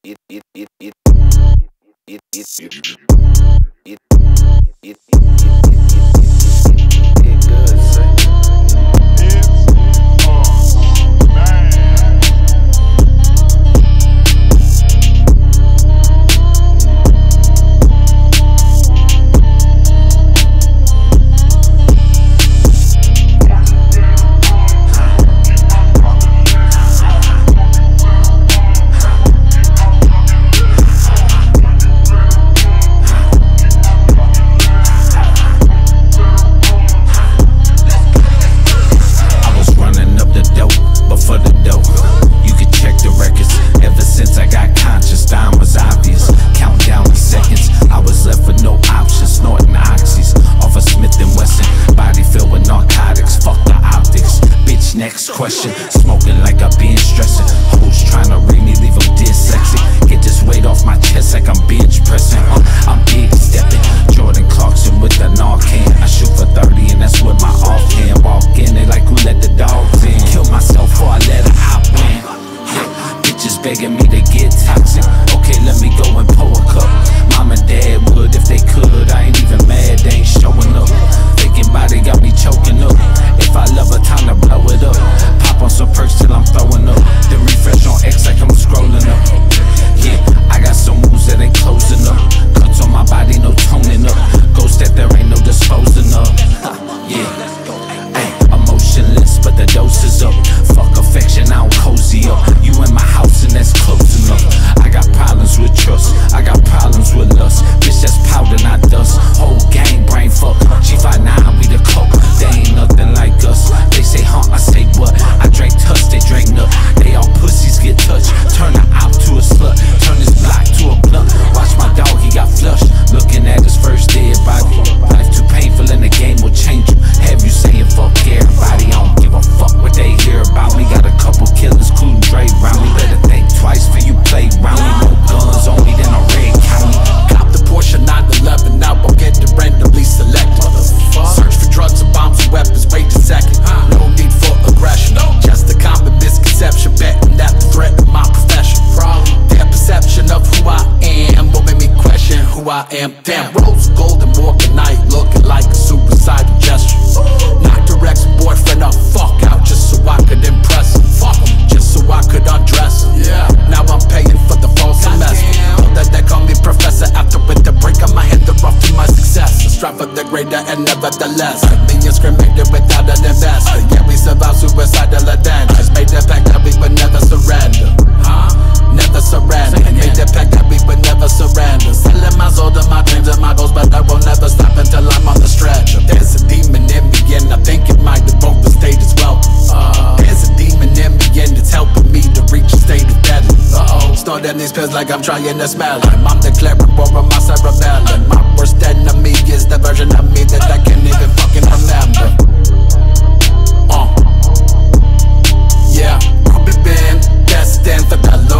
Next question, smoking like I've been stressing. Hoes tryna read me, leave them dyslexic. Get this weight off my chest like I'm bench pressing. I'm big stepping, Jordan Clarkson with the Narcan. I shoot for 30 and that's with my offhand. Walk in, they like who let the dogs in. Kill myself before I let her out win. Bitches begging me to get toxic. Okay, let me go and pour a cup. Mom and dad would if they could. I ain't even mad, they ain't showing up. Thinking body got me choking up. If I love her, time to blow it up. Pop on some perks till I'm throwing up. Then refresh on X like I'm scrolling up. Yeah, I got some moves that ain't closing up. Cuts on my body, no toning up. Ghost that there ain't no disposing of. Yeah, ay, emotionless, but the dose is up. Fuck affection, I don't cozy up. You in my house and that's close enough. I got problems with trust, I got problems with lust. Bitch, that's powder, not dust. Whole gang brain fuck. G59, we the coke. They ain't nothing like us. They say huh, I say what? I drank tuss, they drank nut. They all pussies get touched. Turn her out to a slut. Turn this block to a blunt. Watch my dog, he got flushed. Looking at his first dead body. Life too painful and the game will change you. Have you saying fuck everybody? I don't give a fuck what they hear about me. Got a couple killers, including Dre round me. Better think twice for you play round me. No guns on me, then a red county. Cop the Porsche 911, now I'll get it randomly selected. Search for drugs and bombs and weapons, wait a second. No need for aggression, just a common misconception. Betting that the threat of my profession. Their perception of who I am will make me question who I am. Damn, rose gold and Morganite, looking like a suicidal gesture. Knocked her ex-boyfriend the fuck out just so I could impress him. Fuck him, just so I could undress him. Yeah, now I'm paying for the fall semester. Know that they call me professor after with the break on my head, the rough to my success. Strive for the greater and nevertheless millions cremated without an investor. Yeah, we survive suicidal adventures. Made the pact that we would never surrender. Never surrender. Made the pact that we would never surrender. Selling my soul to my dreams and my goals, but I will never stop until I'm on the stretcher. There's a demon in me and I think it might have broke the state as well. There's a demon in me and it's helping me to reach a state of deadly. Snorting these pills like I'm trying to smell them. I'm declaring war on my cerebellum. My worst enemy is the version of me that I can't even fucking remember. Yeah, probably been destined for the Lord.